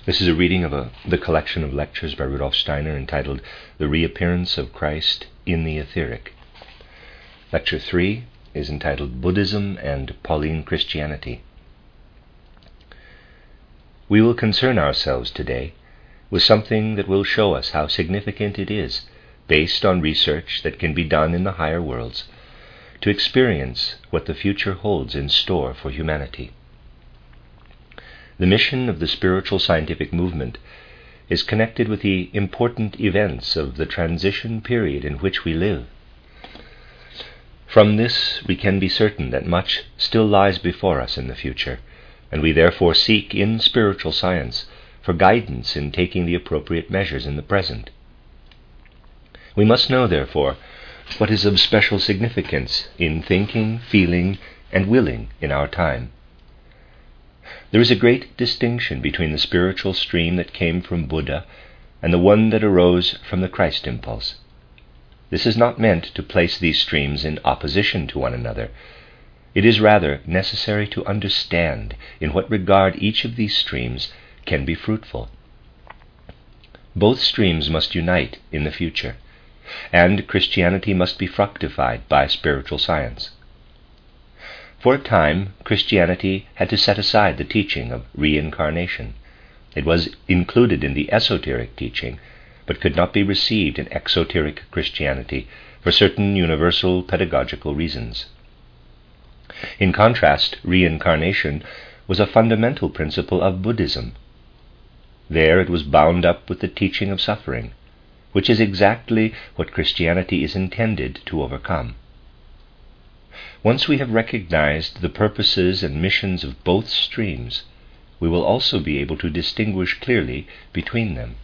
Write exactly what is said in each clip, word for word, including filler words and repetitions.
This is a reading of a, the collection of lectures by Rudolf Steiner entitled The Reappearance of Christ in the Etheric. Lecture three is entitled Buddhism and Pauline Christianity. We will concern ourselves today with something that will show us how significant it is, based on research that can be done in the higher worlds, to experience what the future holds in store for humanity. The mission of the spiritual scientific movement is connected with the important events of the transition period in which we live. From this, we can be certain that much still lies before us in the future, and we therefore seek in spiritual science for guidance in taking the appropriate measures in the present. We must know, therefore, what is of special significance in thinking, feeling, and willing in our time. There is a great distinction between the spiritual stream that came from Buddha and the one that arose from the Christ impulse. This is not meant to place these streams in opposition to one another. It is rather necessary to understand in what regard each of these streams can be fruitful. Both streams must unite in the future, and Christianity must be fructified by spiritual science. For a time, Christianity had to set aside the teaching of reincarnation. It was included in the esoteric teaching, but could not be received in exoteric Christianity for certain universal pedagogical reasons. In contrast, reincarnation was a fundamental principle of Buddhism. There it was bound up with the teaching of suffering, which is exactly what Christianity is intended to overcome. Once we have recognized the purposes and missions of both streams, we will also be able to distinguish clearly between them.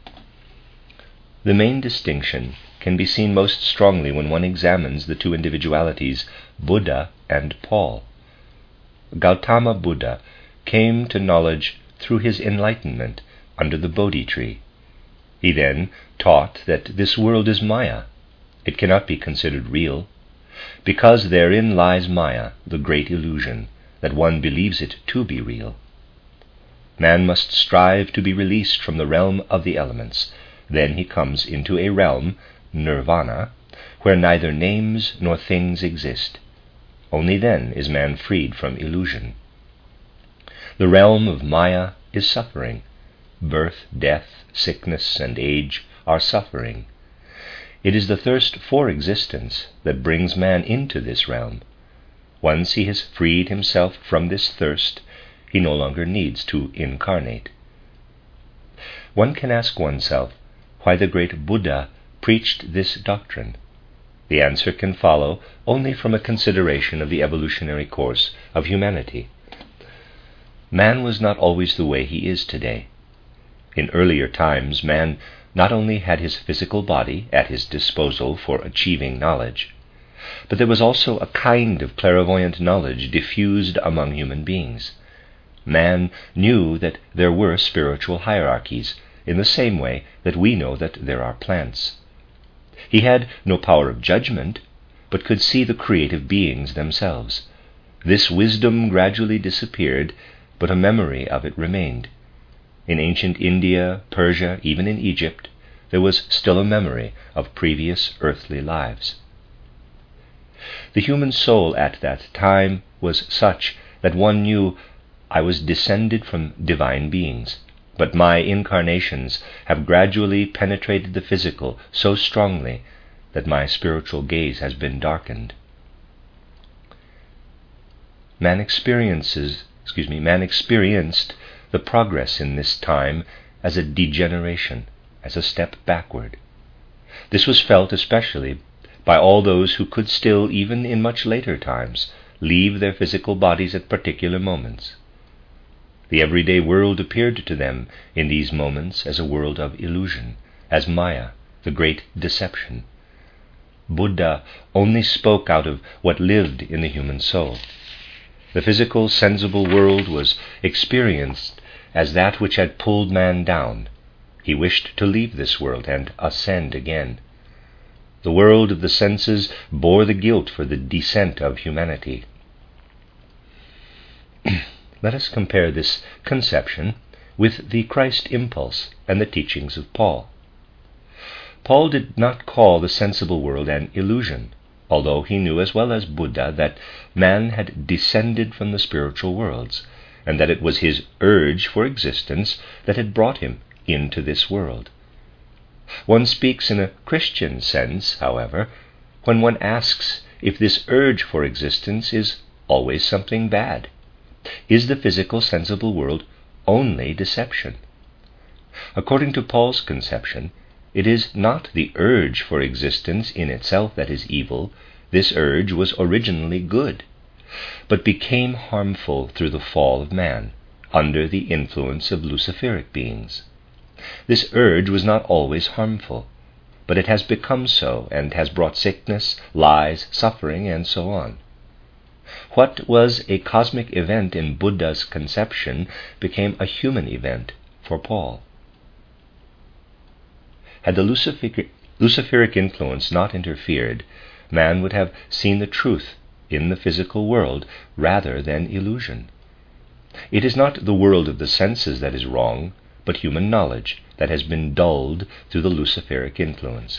The main distinction can be seen most strongly when one examines the two individualities, Buddha and Paul. Gautama Buddha came to knowledge through his enlightenment under the Bodhi tree. He then taught that this world is Maya. It cannot be considered real, because therein lies Maya, the great illusion, that one believes it to be real. Man must strive to be released from the realm of the elements. Then he comes into a realm, nirvana, where neither names nor things exist. Only then is man freed from illusion. The realm of Maya is suffering. Birth, death, sickness, and age are suffering. It is the thirst for existence that brings man into this realm. Once he has freed himself from this thirst, he no longer needs to incarnate. One can ask oneself why the great Buddha preached this doctrine. The answer can follow only from a consideration of the evolutionary course of humanity. Man was not always the way he is today. In earlier times, man not only had his physical body at his disposal for achieving knowledge, but there was also a kind of clairvoyant knowledge diffused among human beings. Man knew that there were spiritual hierarchies, in the same way that we know that there are plants. He had no power of judgment, but could see the creative beings themselves. This wisdom gradually disappeared, but a memory of it remained. In ancient India, Persia, even in Egypt, there was still a memory of previous earthly lives. The human soul at that time was such that one knew, I was descended from divine beings, but my incarnations have gradually penetrated the physical so strongly that my spiritual gaze has been darkened. Man experiences, excuse me, man experienced the progress in this time as a degeneration, as a step backward. This was felt especially by all those who could still, even in much later times, leave their physical bodies at particular moments. The everyday world appeared to them in these moments as a world of illusion, as Maya, the great deception. Buddha only spoke out of what lived in the human soul. The physical, sensible world was experienced as that which had pulled man down. He wished to leave this world and ascend again. The world of the senses bore the guilt for the descent of humanity. Let us compare this conception with the Christ impulse and the teachings of Paul. Paul did not call the sensible world an illusion, although he knew as well as Buddha that man had descended from the spiritual worlds, and that it was his urge for existence that had brought him into this world. One speaks in a Christian sense, however, when one asks if this urge for existence is always something bad. Is the physical, sensible world only deception? According to Paul's conception, it is not the urge for existence in itself that is evil. This urge was originally good, but became harmful through the fall of man, under the influence of Luciferic beings. This urge was not always harmful, but it has become so, and has brought sickness, lies, suffering, and so on. What was a cosmic event in Buddha's conception became a human event for Paul. Had the Luciferic, Luciferic influence not interfered, man would have seen the truth in the physical world rather than illusion. It is not the world of the senses that is wrong, but human knowledge that has been dulled through the Luciferic influence.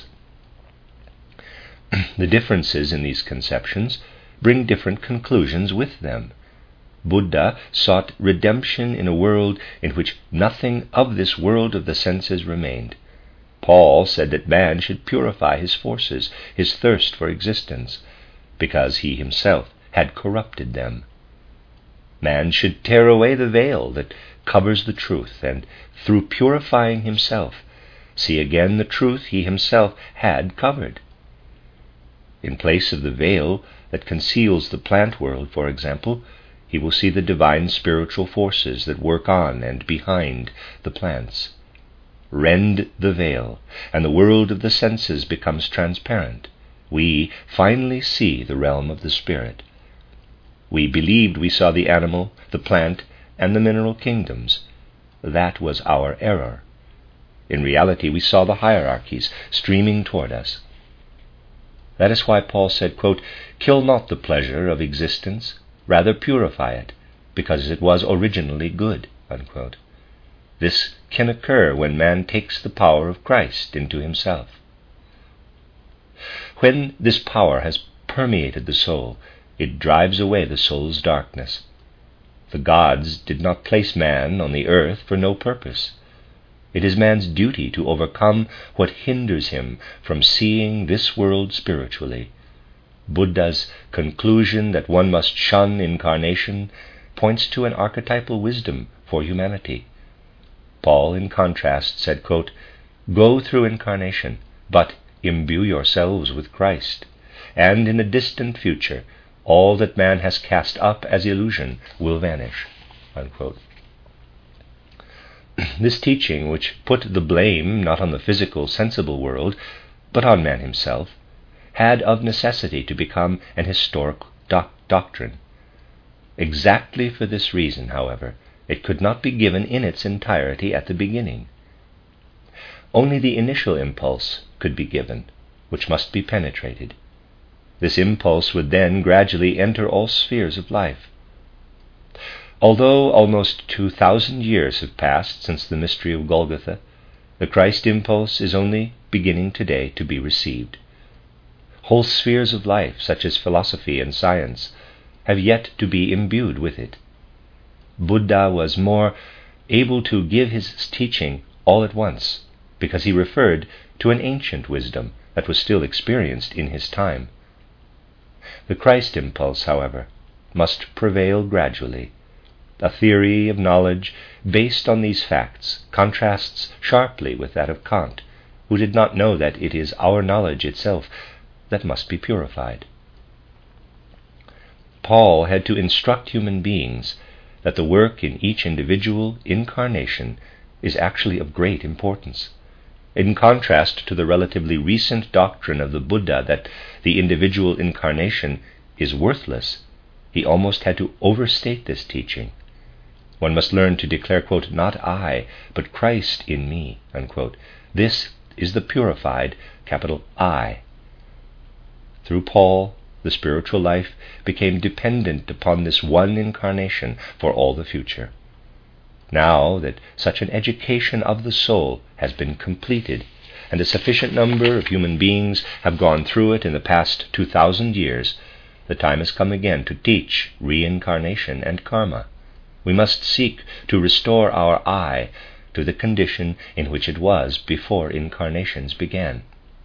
The differences in these conceptions bring different conclusions with them. Buddha sought redemption in a world in which nothing of this world of the senses remained. Paul said that man should purify his forces, his thirst for existence, because he himself had corrupted them. Man should tear away the veil that covers the truth, and through purifying himself, see again the truth he himself had covered. In place of the veil that conceals the plant world, for example, he will see the divine spiritual forces that work on and behind the plants. Rend the veil, and the world of the senses becomes transparent. We finally see the realm of the spirit. We believed we saw the animal, the plant, and the mineral kingdoms. That was our error. In reality, we saw the hierarchies streaming toward us. That is why Paul said, quote, "Kill not the pleasure of existence, rather purify it, because it was originally good." Unquote. This can occur when man takes the power of Christ into himself. When this power has permeated the soul, it drives away the soul's darkness. The gods did not place man on the earth for no purpose. It is man's duty to overcome what hinders him from seeing this world spiritually. Buddha's conclusion that one must shun incarnation points to an archetypal wisdom for humanity. Paul, in contrast, said, quote, "Go through incarnation, but imbue yourselves with Christ, and in the distant future all that man has cast up as illusion will vanish." Unquote. This teaching, which put the blame not on the physical, sensible world, but on man himself, had of necessity to become an historic doc- doctrine. Exactly for this reason, however, it could not be given in its entirety at the beginning. Only the initial impulse could be given, which must be penetrated. This impulse would then gradually enter all spheres of life. Although almost two thousand years have passed since the mystery of Golgotha, the Christ impulse is only beginning today to be received. Whole spheres of life, such as philosophy and science, have yet to be imbued with it. Buddha was more able to give his teaching all at once, because he referred to an ancient wisdom that was still experienced in his time. The Christ impulse, however, must prevail gradually. A theory of knowledge based on these facts contrasts sharply with that of Kant, who did not know that it is our knowledge itself that must be purified. Paul had to instruct human beings that the work in each individual incarnation is actually of great importance. In contrast to the relatively recent doctrine of the Buddha that the individual incarnation is worthless, he almost had to overstate this teaching. One must learn to declare, quote, "Not I, but Christ in me," unquote. This is the purified, capital I. Through Paul, the spiritual life became dependent upon this one incarnation for all the future. Now that such an education of the soul has been completed, and a sufficient number of human beings have gone through it in the past two thousand years, the time has come again to teach reincarnation and karma. We must seek to restore our I to the condition in which it was before incarnations began.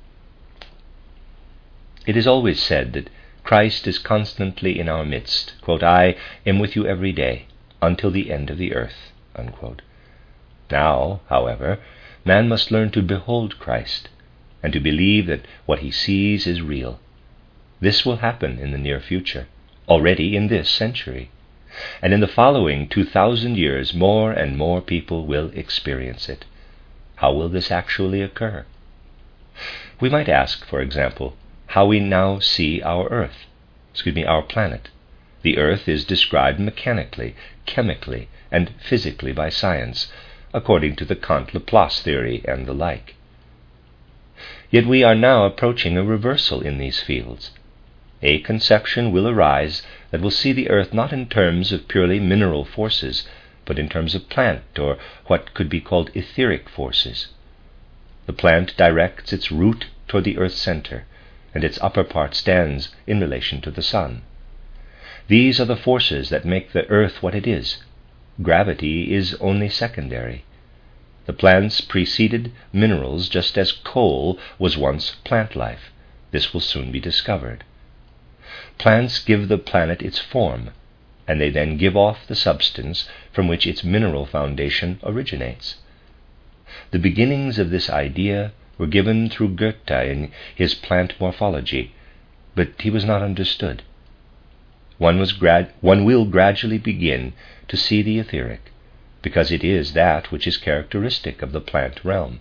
It is always said that Christ is constantly in our midst. Quote, I am with you every day, until the end of the earth. Unquote. Now, however, man must learn to behold Christ, and to believe that what he sees is real. This will happen in the near future, already in this century, and in the following two thousand years more and more people will experience it. How will this actually occur? We might ask, for example, how we now see our Earth, excuse me, our planet. The Earth is described mechanically, chemically, and physically by science, according to the Kant-Laplace theory and the like. Yet we are now approaching a reversal in these fields. A conception will arise that will see the Earth not in terms of purely mineral forces, but in terms of plant, or what could be called etheric forces. The plant directs its root toward the Earth's center, and its upper part stands in relation to the sun. These are the forces that make the Earth what it is. Gravity is only secondary. The plants preceded minerals just as coal was once plant life. This will soon be discovered. Plants give the planet its form, and they then give off the substance from which its mineral foundation originates. The beginnings of this idea were given through Goethe in his plant morphology, but he was not understood. One, was grad- one will gradually begin to see the etheric, because it is that which is characteristic of the plant realm.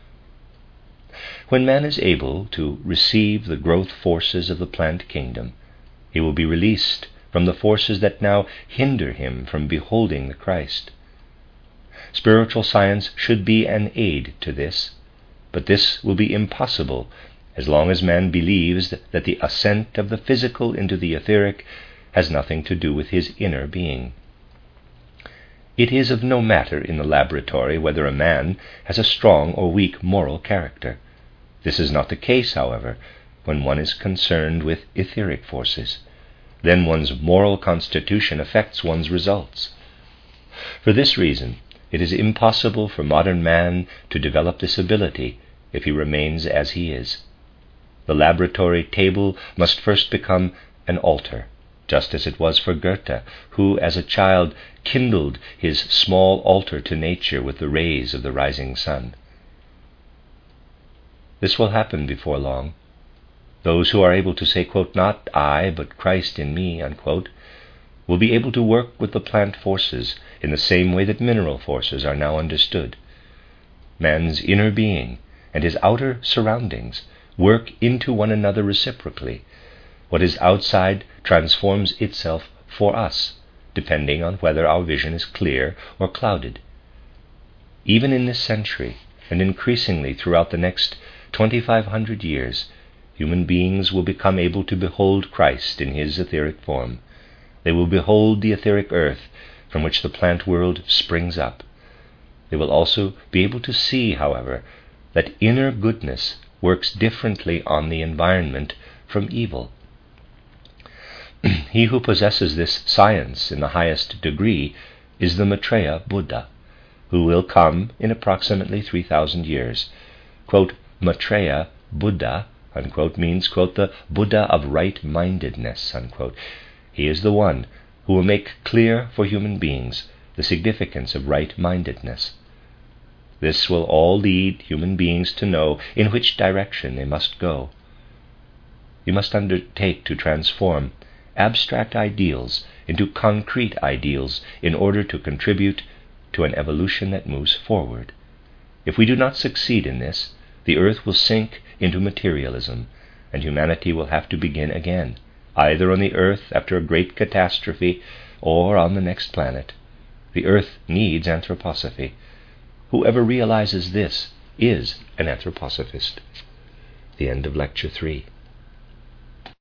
When man is able to receive the growth forces of the plant kingdom, he will be released from the forces that now hinder him from beholding the Christ. Spiritual science should be an aid to this, but this will be impossible as long as man believes that the ascent of the physical into the etheric has nothing to do with his inner being. It is of no matter in the laboratory whether a man has a strong or weak moral character. This is not the case, however, when one is concerned with etheric forces. Then one's moral constitution affects one's results. For this reason, it is impossible for modern man to develop this ability if he remains as he is. The laboratory table must first become an altar, just as it was for Goethe, who as a child kindled his small altar to nature with the rays of the rising sun. This will happen before long. Those who are able to say, quote, not I, but Christ in me, unquote, will be able to work with the plant forces in the same way that mineral forces are now understood. Man's inner being and his outer surroundings work into one another reciprocally. What is outside transforms itself for us, depending on whether our vision is clear or clouded. Even in this century, and increasingly throughout the next twenty-five hundred years, human beings will become able to behold Christ in his etheric form. They will behold the etheric earth from which the plant world springs up. They will also be able to see, however, that inner goodness works differently on the environment from evil. He who possesses this science in the highest degree is the Maitreya Buddha, who will come in approximately three thousand years. Quote, Maitreya Buddha, unquote, means, quote, the Buddha of right-mindedness, unquote. He is the one who will make clear for human beings the significance of right-mindedness. This will all lead human beings to know in which direction they must go. You must undertake to transform abstract ideals into concrete ideals in order to contribute to an evolution that moves forward. If we do not succeed in this, the earth will sink into materialism, and humanity will have to begin again, either on the earth after a great catastrophe or on the next planet. The earth needs anthroposophy. Whoever realizes this is an anthroposophist. The end of Lecture three.